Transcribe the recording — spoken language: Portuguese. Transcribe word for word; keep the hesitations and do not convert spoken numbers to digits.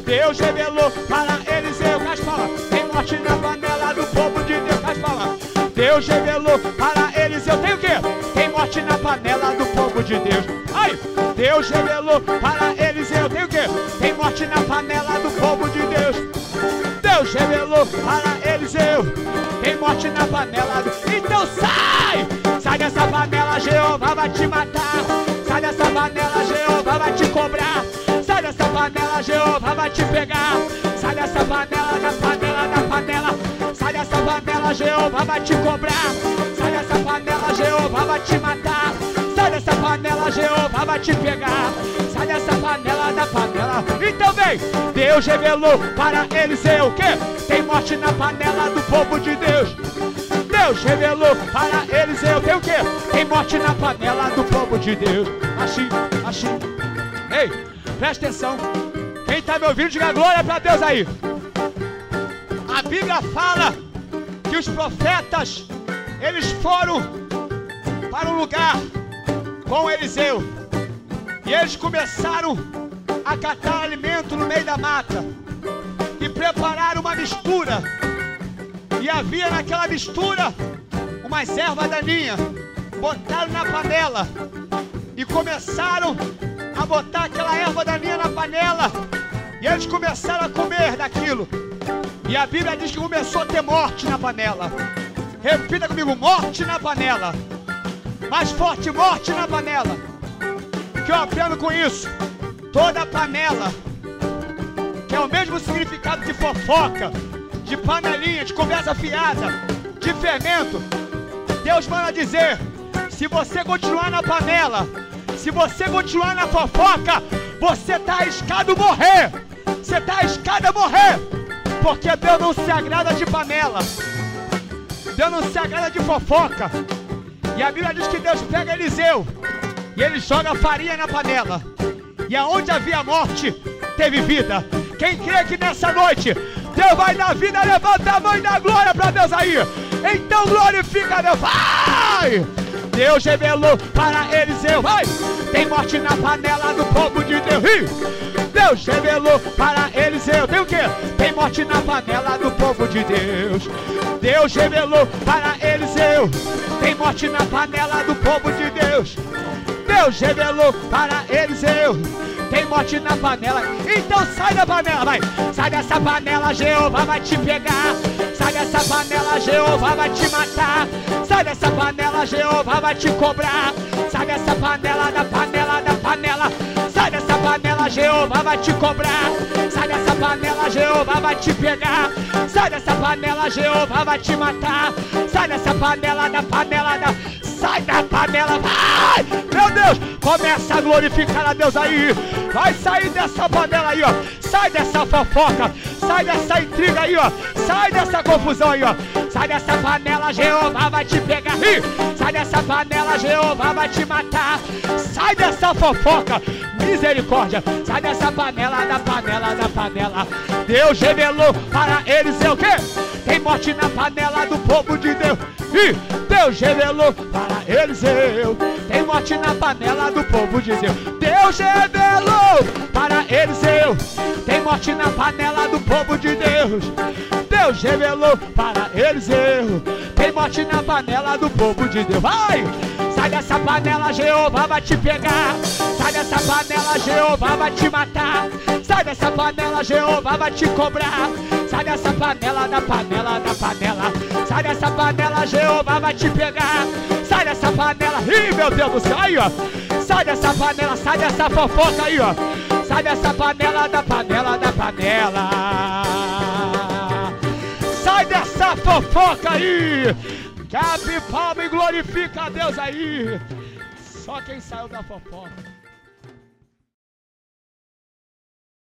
Deus revelou para Eliseu. As palavras, tem morte na panela do povo de Deus. As palavras, Deus revelou para Eliseu. Tem o quê? Tem morte na panela do povo de Deus. Aí, Deus revelou para Eliseu. Tem o quê? Tem morte na panela do povo de Deus. Deus revelou para Eliseu. Tem morte na panela do... Então sai! Sai dessa panela, Jeová vai te matar. Sai dessa panela, Jeová vai te cobrar. Sai dessa panela, Jeová vai te pegar. Sai dessa panela, da panela, da panela. Sai dessa panela, Jeová vai te cobrar. Sai dessa panela, Jeová vai te matar. Sai dessa panela, Jeová vai te pegar. Sai dessa panela, da panela. Então vem, Deus revelou para Eliseu o quê? Tem morte na panela do povo de Deus. Deus revelou para Eliseu. Tem o quê? Tem morte na panela do povo de Deus. Assim, assim. Ei, presta atenção. Quem está me ouvindo, diga glória para Deus aí. A Bíblia fala que os profetas, eles foram para um lugar com Eliseu. E eles começaram a catar alimento no meio da mata. E prepararam uma mistura. E havia naquela mistura umas ervas daninhas. Botaram na panela. E começaram a botar aquela erva daninha na panela. E eles começaram a comer daquilo. E a Bíblia diz que começou a ter morte na panela. Repita comigo, morte na panela. Mais forte, morte na panela. O que eu aprendo com isso? Toda panela, que é o mesmo significado de fofoca, de panelinha, de conversa fiada, de fermento. Deus manda dizer, se você continuar na panela, se você continuar na fofoca, você está arriscado a morrer. Você está arriscado a morrer. Porque Deus não se agrada de panela. Deus não se agrada de fofoca. E a Bíblia diz que Deus pega Eliseu e ele joga farinha na panela. E aonde havia morte, teve vida. Quem crê que nessa noite Deus vai dar vida, levanta a mão e dá glória para Deus aí. Então glorifica a Deus. Vai! Deus revelou para Eliseu. Vai! Tem morte na panela do povo de Deus. Deus revelou para Eliseu. Tem o quê? Tem morte na panela do povo de Deus. Deus revelou para Eliseu. Tem morte na panela do povo de Deus. Deus revelou para Eliseu. Tem morte na panela. Então sai da panela, vai. Sai dessa panela, Jeová vai te pegar. Sai dessa panela, Jeová vai te matar. Sai dessa panela, Jeová vai te cobrar. Sai dessa panela, da panela, da panela. Sai dessa panela, Jeová vai te cobrar. Sai dessa panela, Jeová vai te pegar. Sai dessa panela, Jeová vai te matar. Sai dessa panela, da panela, da... Sai da panela, vai! Meu Deus, começa a glorificar a Deus aí. Vai sair dessa panela aí, ó. Sai dessa fofoca. Sai dessa intriga aí, ó. Sai dessa confusão aí, ó. Sai dessa panela, Jeová vai te pegar. Sai dessa panela, Jeová vai te matar. Sai dessa fofoca. Misericórdia. Sai dessa panela, da panela, da panela. Deus revelou para Eliseu o quê? Tem morte na panela do povo de Deus. E Deus revelou para Eliseu. Tem morte na panela do povo de Deus. Deus revelou para Eliseu. Tem morte na panela do povo de Deus. Deus revelou para Eliseu. Tem morte na panela do povo de Deus. Vai! Sai dessa panela, Jeová vai te pegar. Sai dessa panela, Jeová vai te matar. Sai dessa panela, Jeová vai te cobrar. Sai dessa panela, da panela, da panela. Sai dessa panela, Jeová vai te pegar. Sai dessa panela, ih, meu Deus do céu, aí ó. Sai dessa panela, sai dessa fofoca aí ó. Sai dessa panela, da panela, da panela. Sai dessa fofoca aí. Cabe palma e glorifica a Deus aí. Só quem saiu da fofoca.